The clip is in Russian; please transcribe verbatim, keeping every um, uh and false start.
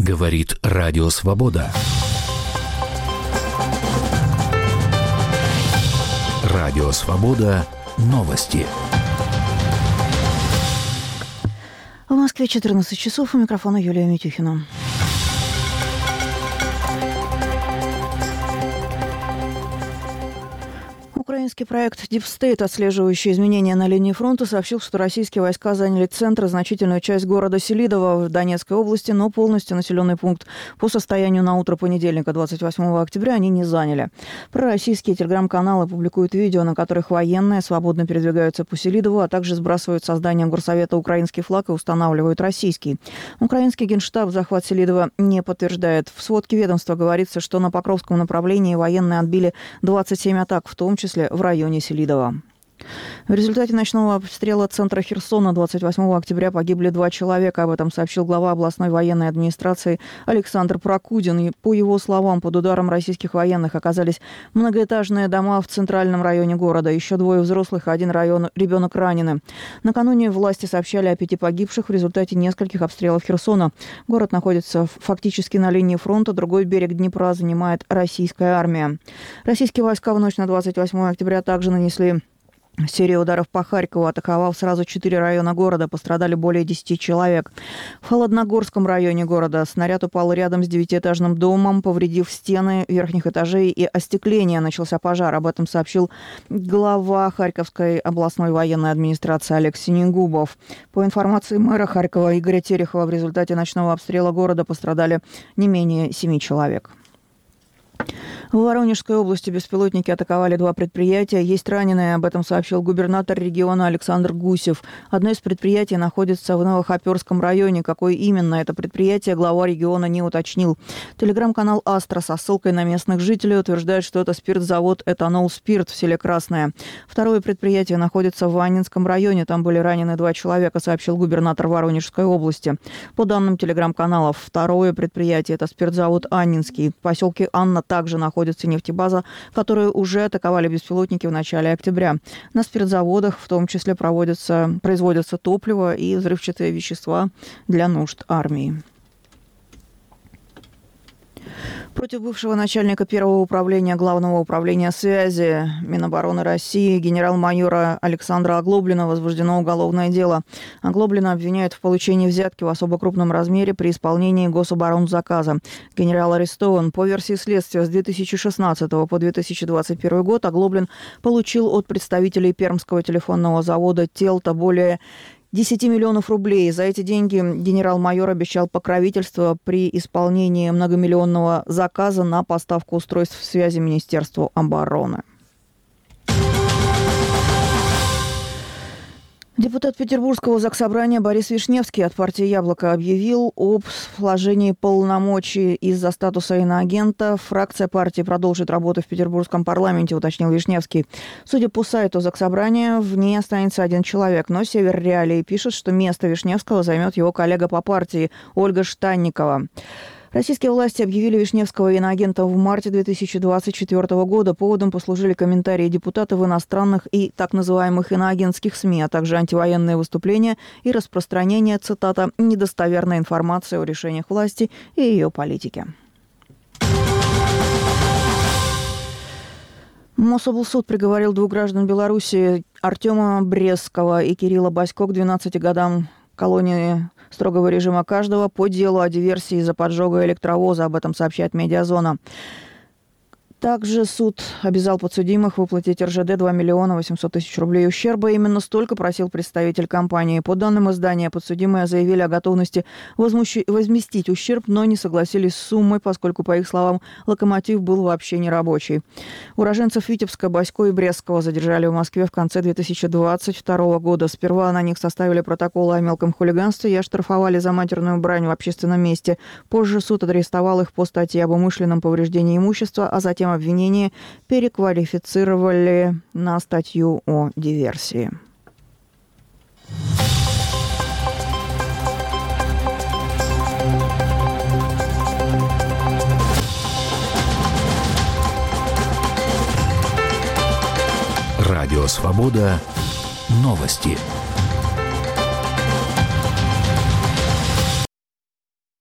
Говорит Радио Свобода. Радио Свобода. Новости. В Москве четырнадцать часов. У микрофона Юлия Митюхина. Украинский проект Deep State, отслеживающий изменения на линии фронта, сообщил, что российские войска заняли центр, значительную часть города Селидово в Донецкой области, но полностью населенный пункт по состоянию на утро понедельника, двадцать восьмого октября, они не заняли. Пророссийские телеграм-каналы публикуют видео, на которых военные свободно передвигаются по Селидову, а также сбрасывают со здания Горсовета украинский флаг и устанавливают российский. Украинский генштаб захват Селидова не подтверждает. В сводке ведомства говорится, что на Покровском направлении военные отбили двадцать семь атак, в том числе в районе Селидова. В результате ночного обстрела центра Херсона двадцать восьмого октября погибли два человека. Об этом сообщил глава областной военной администрации Александр Прокудин. И по его словам, под ударом российских военных оказались многоэтажные дома в центральном районе города. Еще двое взрослых, один район, ребенок ранены. Накануне власти сообщали о пяти погибших в результате нескольких обстрелов Херсона. Город находится фактически на линии фронта. Другой берег Днепра занимает российская армия. Российские войска в ночь на двадцать восьмого октября также нанесли серия ударов по Харькову, атаковав сразу четыре района города. Пострадали более десяти человек. В Холодногорском районе города снаряд упал рядом с девятиэтажным домом, повредив стены верхних этажей и остекление. Начался пожар. Об этом сообщил глава Харьковской областной военной администрации Олег Синегубов. По информации мэра Харькова Игоря Терехова, в результате ночного обстрела города пострадали не менее семи человек. В Воронежской области беспилотники атаковали два предприятия. Есть раненые, об этом сообщил губернатор региона Александр Гусев. Одно из предприятий находится в Новохоперском районе. Какое именно это предприятие, глава региона не уточнил. Телеграм-канал «Астра» со ссылкой на местных жителей утверждает, что это спиртзавод «Этанол Спирт» в селе Красное. Второе предприятие находится в Аннинском районе. Там были ранены два человека, сообщил губернатор Воронежской области. По данным телеграм-каналов, второе предприятие – это спиртзавод «Аннинский». В поселке Анна также находится нефтебаза, которую уже атаковали беспилотники в начале октября. На спиртзаводах в том числе проводятся, производятся топливо и взрывчатые вещества для нужд армии. Против бывшего начальника первого управления Главного управления связи Минобороны России генерал-майора Александра Оглоблина возбуждено уголовное дело. Оглоблина обвиняют в получении взятки в особо крупном размере при исполнении гособоронзаказа. Генерал арестован. По версии следствия, с две тысячи шестнадцатого по две тысячи двадцать первый год Оглоблин получил от представителей Пермского телефонного завода «Телта» более десять миллионов рублей. За эти деньги генерал-майор обещал покровительство при исполнении многомиллионного заказа на поставку устройств связи Министерству обороны. Депутат Петербургского заксобрания Борис Вишневский от партии «Яблоко» объявил об сложении полномочий из-за статуса иноагента. Фракция партии продолжит работу в Петербургском парламенте, уточнил Вишневский. Судя по сайту заксобрания, в ней останется один человек. Но Север Реалии пишет, что место Вишневского займет его коллега по партии Ольга Штанникова. Российские власти объявили Вишневского иноагентом в марте две тысячи двадцать четвёртого года. Поводом послужили комментарии депутатов иностранных и так называемых иноагентских СМИ, а также антивоенные выступления и распространение, цитата, «недостоверной информации о решениях власти и ее политике». Мособлсуд приговорил двух граждан Беларуси, Артема Брестского и Кирилла Басько, к двенадцати годам колонии строгого режима каждого по делу о диверсии из-за поджога электровоза. Об этом сообщает «Медиазона». Также суд обязал подсудимых выплатить эр жэ дэ два миллиона восемьсот тысяч рублей ущерба. Именно столько просил представитель компании. По данным издания, подсудимые заявили о готовности возмущ... возместить ущерб, но не согласились с суммой, поскольку, по их словам, локомотив был вообще не рабочий. Уроженцев Витебска, Басько и Брестского задержали в Москве в конце две тысячи двадцать второго года. Сперва на них составили протоколы о мелком хулиганстве и оштрафовали за матерную брань в общественном месте. Позже суд арестовал их по статье об умышленном повреждении имущества, а затем обвинение переквалифицировали на статью о диверсии. Радио Свобода. Новости.